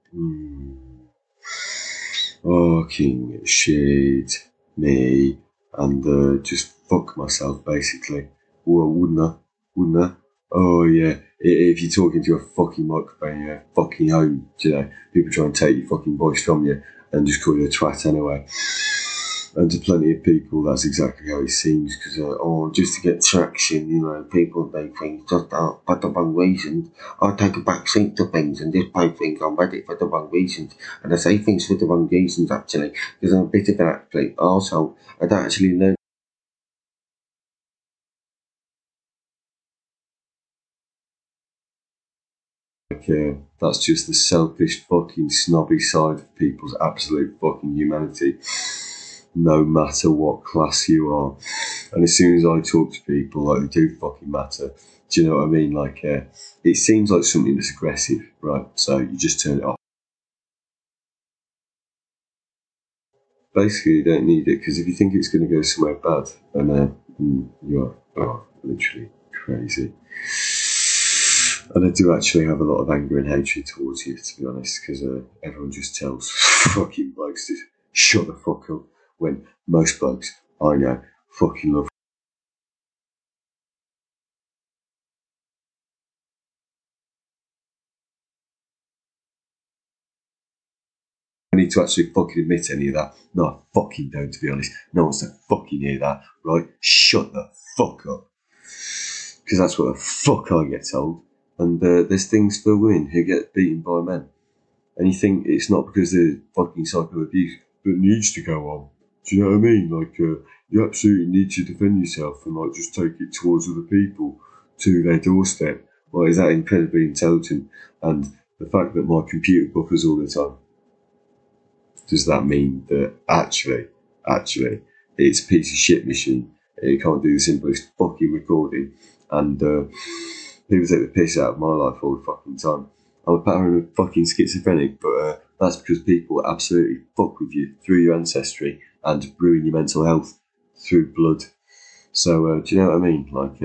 Fucking shit me and just fuck myself basically. Well, wouldn't I? Wouldn't I? Oh yeah. If you're talking to a fucking microphone, you're fucking home. You know, people try and take your fucking voice from you and just call you a twat anyway. And to plenty of people, that's exactly how it seems. Because just to get traction, you know, people make things just for the wrong reasons. I take a back seat to things and just play things on Reddit for the wrong reasons. And I say things for the wrong reasons actually, because I'm a bit of an absolute arsehole. I don't actually know. That's just the selfish fucking snobby side of people's absolute fucking humanity, no matter what class you are. And as soon as I talk to people, like, they do fucking matter. Do you know what I mean? Like, it seems like something that's aggressive, right? So you just turn it off. Basically, you don't need it, because if you think it's going to go somewhere bad, then you are literally crazy. And I do actually have a lot of anger and hatred towards you, to be honest, because everyone just tells fucking blokes to shut the fuck up, when most blokes I know fucking love. I need to actually fucking admit any of that. No, I fucking don't, to be honest. No one wants to fucking hear that, right? Shut the fuck up. Because that's what the fuck I get told. And there's things for women who get beaten by men. And you think it's not because they're fucking psycho abuse that needs to go on. Do you know what I mean? Like, you absolutely need to defend yourself and, like, just take it towards other people to their doorstep. Like, is that incredibly intelligent? And the fact that my computer buffers all the time, does that mean that actually, it's a piece of shit machine? It can't do the simplest fucking recording, and people take the piss out of my life all the fucking time. I'm a paranoid fucking schizophrenic, but that's because people absolutely fuck with you through your ancestry and ruin your mental health through blood. So, do you know what I mean? Like,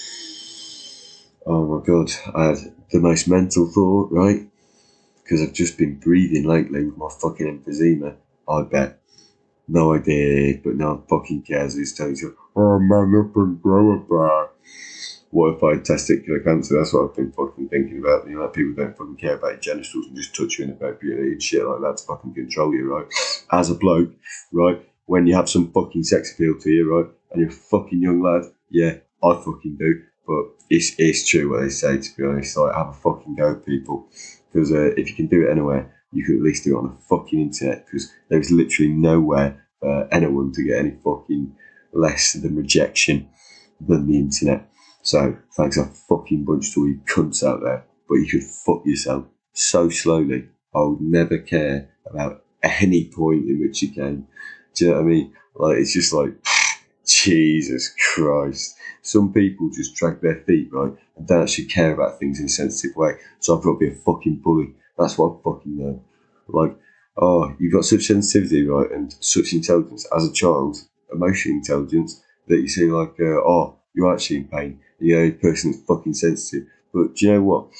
oh my god, I had the most mental thought, right? Because I've just been breathing lately with my fucking emphysema. I bet. No idea, but no one fucking cares. It's telling you, oh man, up and grow a bar. What if I had testicular cancer? That's what I've been fucking thinking about. You know, like, people don't fucking care about your genitals and just touch you inappropriately and shit like that to fucking control you, right? As a bloke, right? When you have some fucking sex appeal to you, right? And you're a fucking young lad, yeah, I fucking do. But it's true what they say, to be honest. Like, have a fucking go at people. Because if you can do it anywhere, you could at least do it on the fucking internet. Because there's literally nowhere for anyone to get any fucking less than rejection than the internet. So thanks a fucking bunch to all you cunts out there. But you could fuck yourself so slowly. I would never care about any point in which you can. Do you know what I mean? Like, it's just like, Jesus Christ. Some people just drag their feet, right, and don't actually care about things in a sensitive way. So I've got to be a fucking bully. That's what I fucking know. Like, oh, you've got such sensitivity, right, and such intelligence as a child, emotional intelligence, that you see, like, oh, you're actually in pain. You're a person that's fucking sensitive. But do you know what?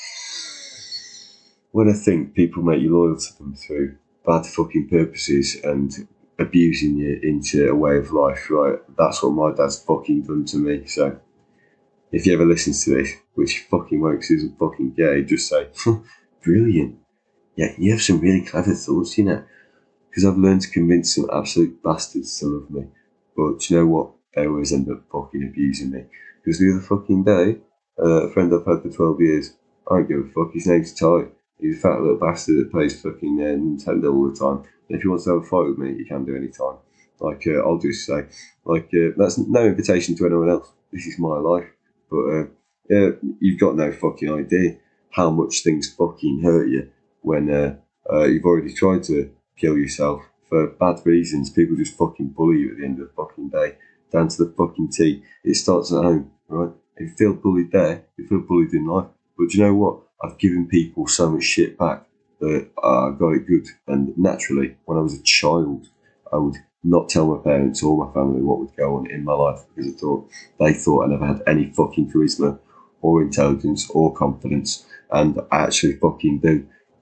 When I think people make you loyal to them through bad fucking purposes and abusing you into a way of life, right? That's what my dad's fucking done to me. So if he ever listens to this, which he fucking won't because he isn't fucking gay, just say, brilliant. Yeah, you have some really clever thoughts, you know. Because I've learned to convince some absolute bastards to love me. But do you know what? They always end up fucking abusing me. Because the other fucking day, a friend I've had for 12 years, I don't give a fuck, his name's Ty. He's a fat little bastard that plays fucking Nintendo all the time. And if he wants to have a fight with me, he can do any time. Like, I'll just say, like, that's no invitation to anyone else. This is my life. But, yeah, you've got no fucking idea how much things fucking hurt you when you've already tried to kill yourself for bad reasons. People just fucking bully you at the end of the fucking day, down to the fucking T. It starts at home, right? If you feel bullied there, you feel bullied in life. But do you know what? I've given people so much shit back that I got it good. And naturally, when I was a child, I would not tell my parents or my family what would go on in my life because they thought I never had any fucking charisma or intelligence or confidence. And I actually fucking do.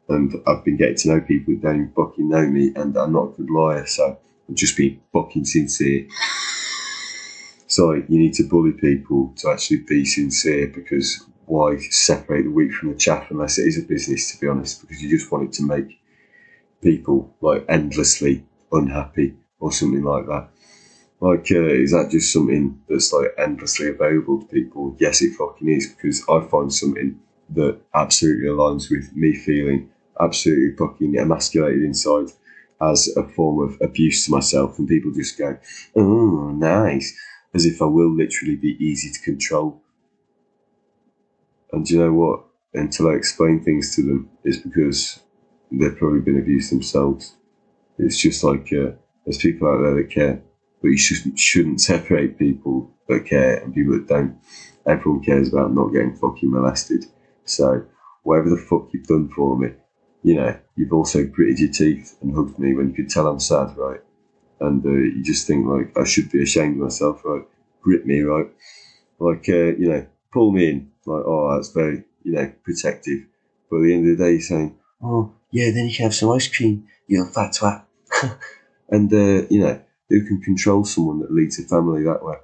and I've been getting to know people who don't even fucking know me, and I'm not a good liar, so I'm just being fucking sincere. So you need to bully people to actually be sincere, because why separate the wheat from the chaff unless it is a business, to be honest, because you just want it to make people like endlessly unhappy or something like that. Like, is that just something that's like endlessly available to people? Yes, it fucking is, because I find something that absolutely aligns with me feeling absolutely fucking emasculated inside as a form of abuse to myself, and people just go, oh, nice, as if I will literally be easy to control. And do you know what? Until I explain things to them, it's because they've probably been abused themselves. It's just like, there's people out there that care, but you shouldn't separate people that care and people that don't. Everyone cares about not getting fucking molested. So, whatever the fuck you've done for me, you know, you've also gritted your teeth and hugged me when you could tell I'm sad, right? And you just think, like, I should be ashamed of myself, right? Grit me, right? Like, you know, pull me in. Like, oh, that's very, you know, protective. But at the end of the day, you're saying, oh, yeah, then you can have some ice cream, you fat twat. And, you know, who can control someone that leads a family that way?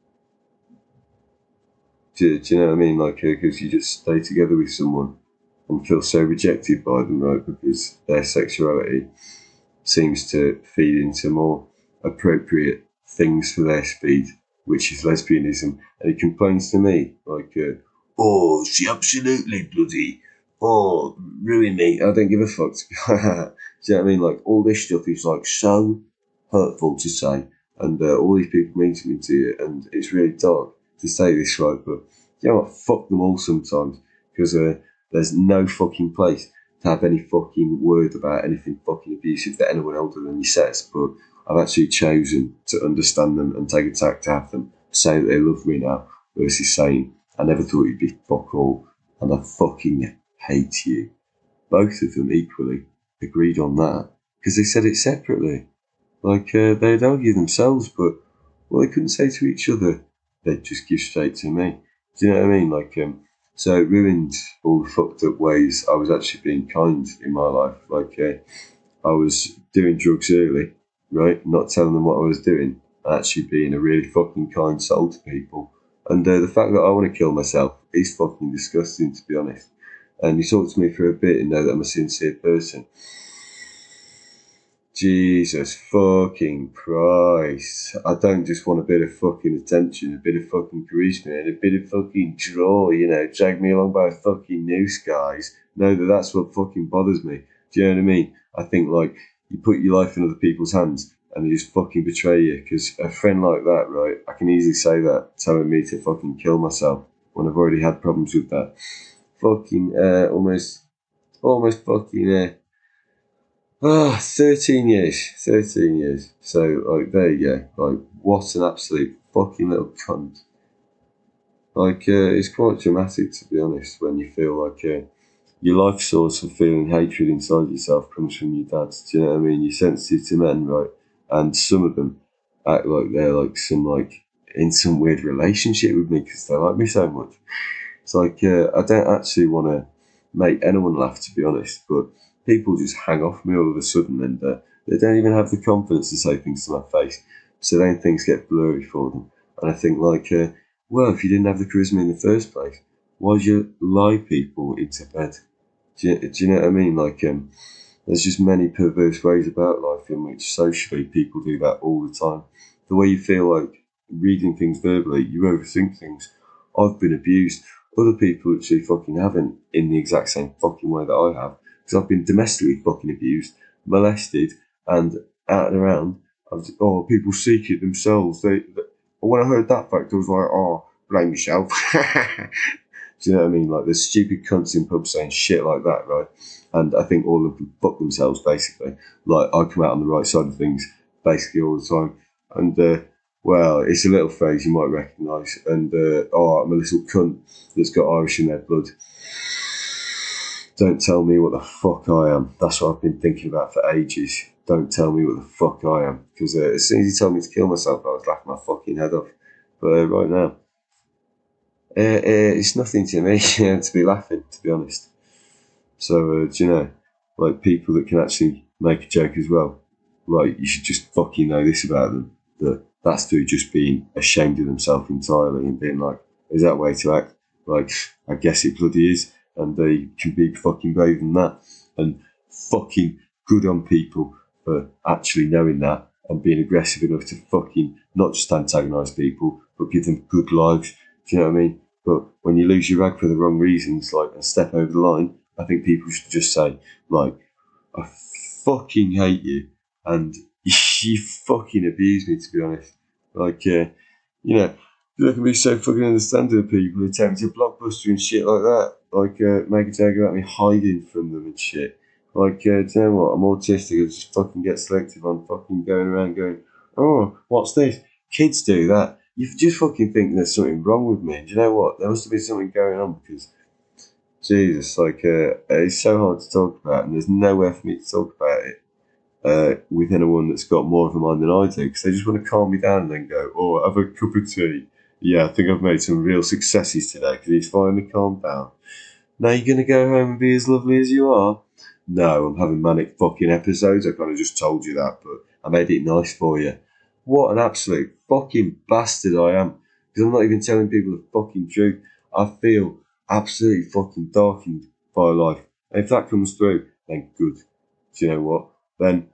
Do you know what I mean? Like, because you just stay together with someone and feel so rejected by them, right? Because their sexuality seems to feed into more appropriate things for their speed, which is lesbianism. And he complains to me, like, oh, she absolutely bloody, oh, ruin me. I don't give a fuck. Do you know what I mean? Like, all this stuff is, like, so hurtful to say. And all these people mean something to you. And it's really dark to say this, right? But, you know what? Fuck them all sometimes. Because there's no fucking place to have any fucking word about anything fucking abusive to anyone older than your sex, but I've actually chosen to understand them and take a tack to have them say that they love me now, versus saying, I never thought you'd be fuck all, and I fucking hate you. Both of them equally agreed on that, because they said it separately. Like, they'd argue themselves, but what they couldn't say to each other, they'd just give straight to me. Do you know what I mean? Like, so it ruined all the fucked up ways I was actually being kind in my life. Like, I was doing drugs early, right? Not telling them what I was doing, actually being a really fucking kind soul to people. And the fact that I want to kill myself is fucking disgusting, to be honest. And you talk to me for a bit and know that I'm a sincere person. Jesus fucking Christ. I don't just want a bit of fucking attention, a bit of fucking charisma, and a bit of fucking draw, you know, drag me along by a fucking noose, guys. Know that that's what fucking bothers me. Do you know what I mean? I think, like, you put your life in other people's hands and they just fucking betray you. Because a friend like that, right, I can easily say that, telling me to fucking kill myself when I've already had problems with that. Fucking, almost fucking, 13 years. 13 years. So, like, there you go. Like, what an absolute fucking little cunt. Like, it's quite dramatic, to be honest, when you feel like your life source of feeling hatred inside yourself comes from your dad. Do you know what I mean? You're sensitive to men, right? And some of them act like they're, like, in some weird relationship with me because they like me so much. It's like, I don't actually want to make anyone laugh, to be honest, but people just hang off me all of a sudden, and they don't even have the confidence to say things to my face. So then things get blurry for them. And I think, like, well, if you didn't have the charisma in the first place, why'd you lie people into bed? Do you know what I mean? Like, there's just many perverse ways about life in which socially people do that all the time. The way you feel like reading things verbally, you overthink things. I've been abused. Other people actually fucking haven't in the exact same fucking way that I have. Because I've been domestically fucking abused, molested, and out and around. People seek it themselves. When I heard that fact, I was like, oh, blame yourself. Do you know what I mean? Like, there's stupid cunts in pubs saying shit like that, right? And I think all of them fuck themselves, basically. Like, I come out on the right side of things, basically, all the time. And, well, it's a little phrase you might recognise. And, I'm a little cunt that's got Irish in their blood. Don't tell me what the fuck I am. That's what I've been thinking about for ages. Don't tell me what the fuck I am. Because as soon as you told me to kill myself, I was laughing my fucking head off. But right now, it's nothing to me to be laughing, to be honest. So, do you know, like people that can actually make a joke as well. Like, you should just fucking know this about them, that that's through just being ashamed of themselves entirely and being like, is that way to act? Like, I guess it bloody is, and they can be fucking brave than that. And fucking good on people for actually knowing that and being aggressive enough to fucking not just antagonise people, but give them good lives. Do you know what I mean? But when you lose your rag for the wrong reasons, like, and step over the line, I think people should just say, like, I fucking hate you, and you fucking abuse me, to be honest. Like, you know, I can be so fucking understanding of people who take me to Blockbuster and shit like that. Like, make a joke about me hiding from them and shit. Like, do you know what? I'm autistic. I just fucking get selective on fucking going around going, oh, what's this? Kids do that. You just fucking think there's something wrong with me. Do you know what? There must have been something going on, because, Jesus, like, it's so hard to talk about, and there's nowhere for me to talk about it with anyone that's got more of a mind than I do, because they just want to calm me down and then go, oh, have a cup of tea. Yeah, I think I've made some real successes today because he's finally calmed down. Now you're going to go home and be as lovely as you are? No, I'm having manic fucking episodes. I kind of just told you that, but I made it nice for you. What an absolute fucking bastard I am. Because I'm not even telling people the fucking truth. I feel absolutely fucking darkened by life. And if that comes through, then good. Do you know what? Then,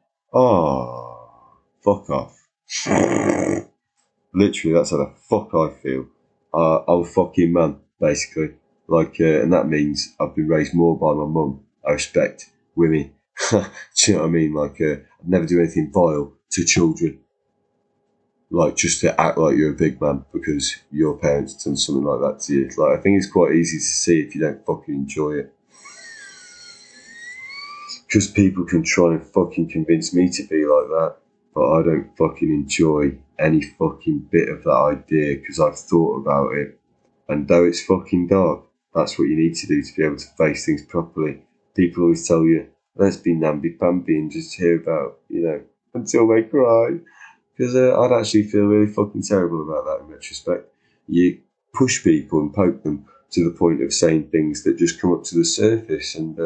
fuck off. Literally, that's how the fuck I feel. I'm a fucking man, basically. Like, and that means I've been raised more by my mum. I respect women. Do you know what I mean? Like, I'd never do anything vile to children. Like, just to act like you're a big man because your parents done something like that to you. Like, I think it's quite easy to see if you don't fucking enjoy it. Because people can try and fucking convince me to be like that, but I don't fucking enjoy any fucking bit of that idea because I've thought about it. And though it's fucking dark, that's what you need to do to be able to face things properly. People always tell you, let's be namby-pamby and just hear about, until they cry. Because I'd actually feel really fucking terrible about that in retrospect. You push people and poke them to the point of saying things that just come up to the surface and,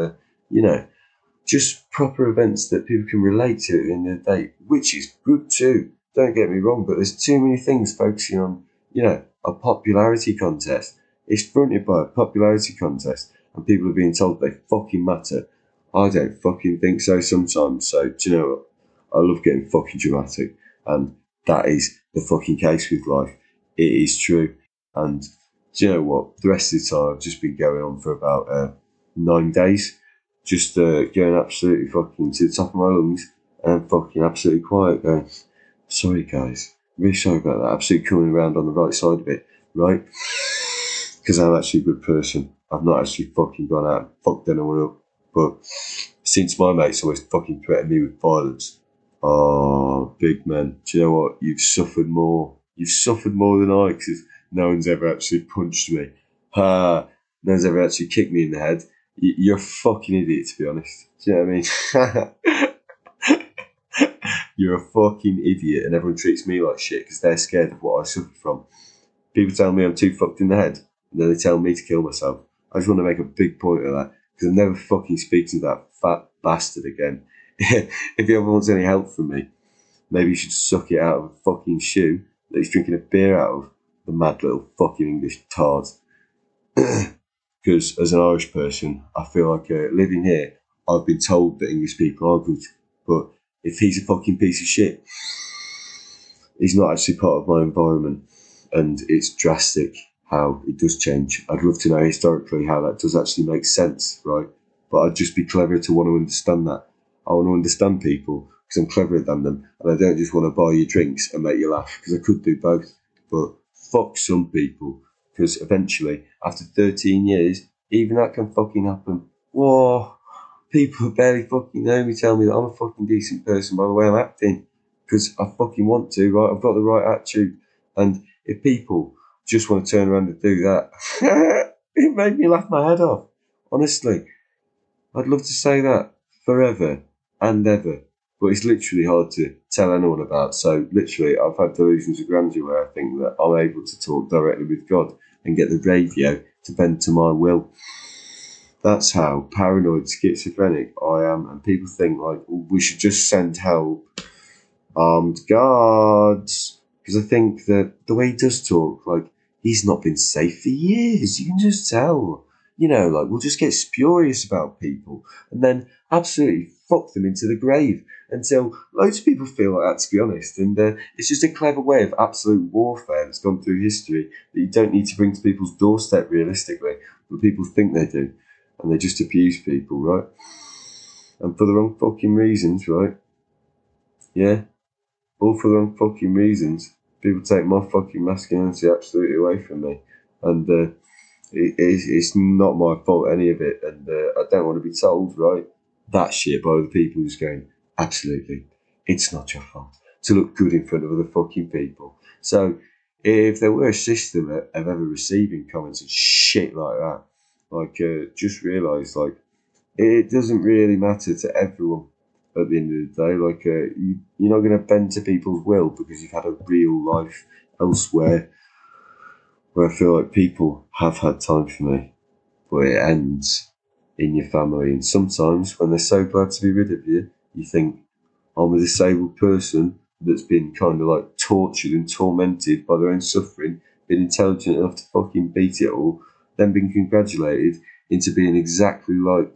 just proper events that people can relate to in their day, which is good too. Don't get me wrong, but there's too many things focusing on, a popularity contest. It's fronted by a popularity contest, and people are being told they fucking matter. I don't fucking think so sometimes. So, do you know what? I love getting fucking dramatic, and that is the fucking case with life. It is true. And do you know what? The rest of the time, I've just been going on for about 9 days. Just going absolutely fucking to the top of my lungs and fucking absolutely quiet, going, sorry guys, really sorry about that, absolutely coming around on the right side of it, right? Because I'm actually a good person. I've not actually fucking gone out and fucked anyone up, but since my mates always fucking threatened me with violence, oh, big man, do you know what? You've suffered more than I, because no one's ever actually punched me. No one's ever actually kicked me in the head. You're a fucking idiot, to be honest. Do you know what I mean? You're a fucking idiot, and everyone treats me like shit because they're scared of what I suffer from. People tell me I'm too fucked in the head, and then they tell me to kill myself. I just want to make a big point of that, because I'm never fucking speaking to that fat bastard again. If he ever wants any help from me, maybe you should suck it out of a fucking shoe that he's drinking a beer out of, the mad little fucking English tart. Because as an Irish person, I feel like living here, I've been told that English people are good. But if he's a fucking piece of shit, he's not actually part of my environment. And it's drastic how it does change. I'd love to know historically how that does actually make sense, right? But I'd just be clever to want to understand that. I want to understand people because I'm cleverer than them. And I don't just want to buy you drinks and make you laugh, because I could do both. But fuck some people. Because eventually, after 13 years, even that can fucking happen. Whoa, people who barely fucking know me tell me that I'm a fucking decent person by the way I'm acting. Because I fucking want to, right? I've got the right attitude. And if people just want to turn around and do that, it made me laugh my head off. Honestly, I'd love to say that forever and ever. But it's literally hard to tell anyone about. So literally, I've had delusions of grandeur where I think that I'm able to talk directly with God and get the radio to bend to my will. That's how paranoid, schizophrenic I am, and people think like we should just send help, armed guards, because I think that the way he does talk, like he's not been safe for years. You can just tell. Like we'll just get spurious about people and then absolutely fuck them into the grave until loads of people feel like that, to be honest. And it's just a clever way of absolute warfare that's gone through history that you don't need to bring to people's doorstep realistically, but people think they do. And they just abuse people, right? And for the wrong fucking reasons, right? Yeah, all for the wrong fucking reasons. People take my fucking masculinity absolutely away from me. And it's not my fault, any of it. And I don't want to be told, right, that shit by other people who's going, absolutely, it's not your fault to look good in front of other fucking people. So if there were a system of ever receiving comments and shit like that, like, just realise, like, it doesn't really matter to everyone at the end of the day. Like, you're not going to bend to people's will because you've had a real life elsewhere where I feel like people have had time for me, but it ends in your family. And sometimes when they're so glad to be rid of you, you think, I'm a disabled person that's been kind of like tortured and tormented by their own suffering, been intelligent enough to fucking beat it all, then been congratulated into being exactly like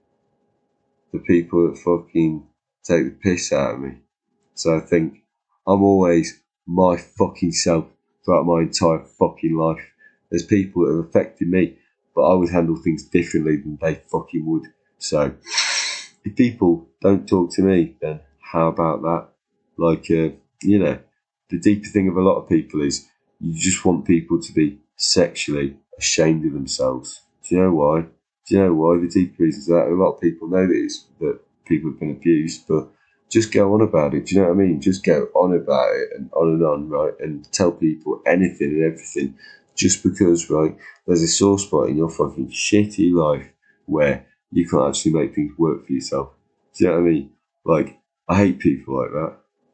the people that fucking take the piss out of me. So I think I'm always my fucking self throughout my entire fucking life. There's people that have affected me, but I would handle things differently than they fucking would. So if people don't talk to me, then how about that? Like, the deeper thing of a lot of people is you just want people to be sexually ashamed of themselves. Do you know why? Do you know why? The deep reasons that a lot of people know that people have been abused, but just go on about it. Do you know what I mean? Just go on about it and on, right? And tell people anything and everything just because, right, there's a sore spot in your fucking shitty life where you can't actually make things work for yourself. Do you know what I mean? Like, I hate people like that.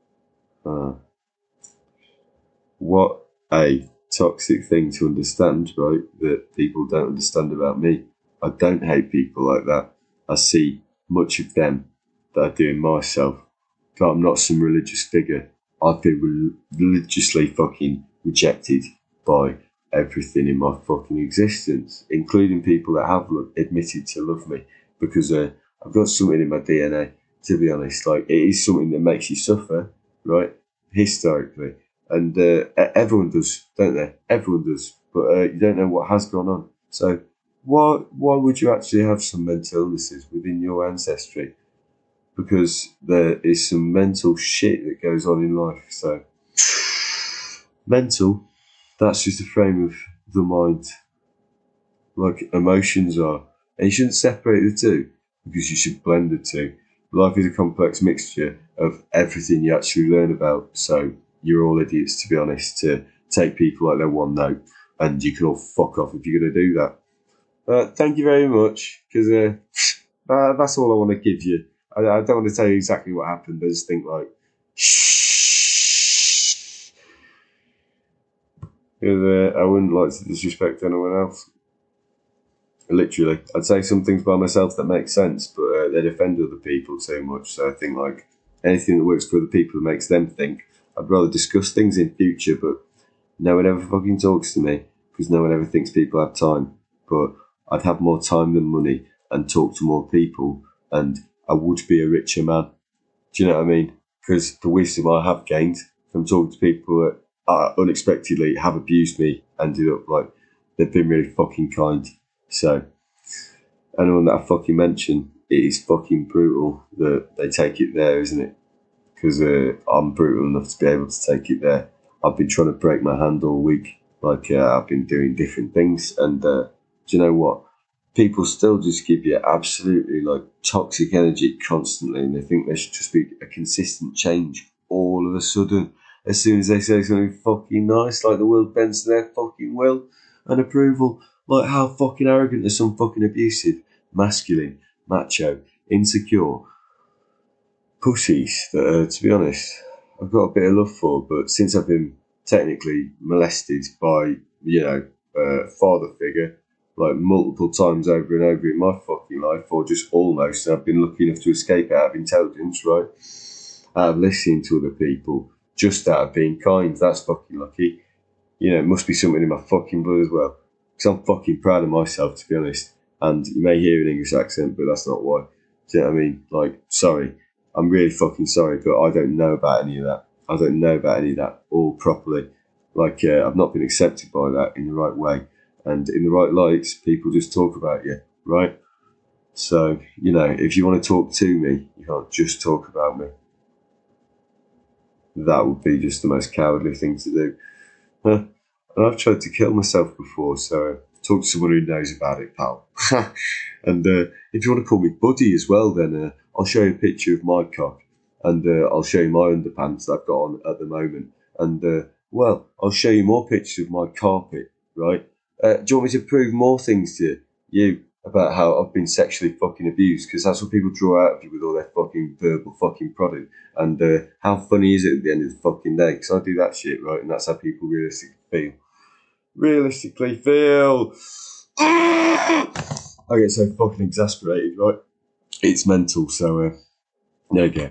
What a toxic thing to understand, right? That people don't understand about me. I don't hate people like that. I see much of them that I do in myself. But I'm not some religious figure. I've been religiously fucking rejected by everything in my fucking existence, including people that have admitted to love me, because I've got something in my DNA, to be honest. Like, it is something that makes you suffer, right? Historically. And everyone does, don't they? Everyone does. But you don't know what has gone on. So why would you actually have some mental illnesses within your ancestry? Because there is some mental shit that goes on in life. So mental, that's just a frame of the mind, like emotions are. And you shouldn't separate the two, because you should blend the two. Life is a complex mixture of everything you actually learn about. So you're all idiots, to be honest, to take people like they're one note, and you can all fuck off if you're going to do that. Thank you very much, because that's all I want to give you. I don't want to tell you exactly what happened. I just think, like, shh. Because I wouldn't like to disrespect anyone else. Literally, I'd say some things by myself that make sense, but they'd offend other people too much. So I think, like, anything that works for other people that makes them think. I'd rather discuss things in future, but no one ever fucking talks to me because no one ever thinks people have time. But I'd have more time than money and talk to more people, and I would be a richer man. Do you know what I mean? Because the wisdom I have gained from talking to people that unexpectedly have abused me ended up like they've been really fucking kind. So anyone that I fucking mention, it is fucking brutal that they take it there, isn't it? Because I'm brutal enough to be able to take it there. I've been trying to break my hand all week. Like, I've been doing different things, and do you know what? People still just give you absolutely like toxic energy constantly, and they think there should just be a consistent change all of a sudden. As soon as they say something fucking nice, like the world bends to their fucking will and approval. Like, how fucking arrogant is some fucking abusive, masculine, macho, insecure pussies that, to be honest, I've got a bit of love for, but since I've been technically molested by, father figure, like multiple times over and over in my fucking life, or just almost. And I've been lucky enough to escape out of intelligence, right? Out of listening to other people, just out of being kind. That's fucking lucky. You know, it must be something in my fucking blood as well. Because I'm fucking proud of myself, to be honest. And you may hear an English accent, but that's not why. Do you know what I mean? Like, sorry. I'm really fucking sorry, but I don't know about any of that. I don't know about any of that all properly. Like, I've not been accepted by that in the right way. And in the right lights, people just talk about you, right? So, you know, if you want to talk to me, you can't just talk about me. That would be just the most cowardly thing to do. And I've tried to kill myself before, so talk to someone who knows about it, pal. And if you want to call me buddy as well, then I'll show you a picture of my cock, and I'll show you my underpants that I've got on at the moment. And, well, I'll show you more pictures of my carpet, right? Do you want me to prove more things to you about how I've been sexually fucking abused? Because that's what people draw out of you with all their fucking verbal fucking prodding. And how funny is it at the end of the fucking day? Because I do that shit, right? And that's how people realistically feel. I get so fucking exasperated, right? It's mental, so there you go.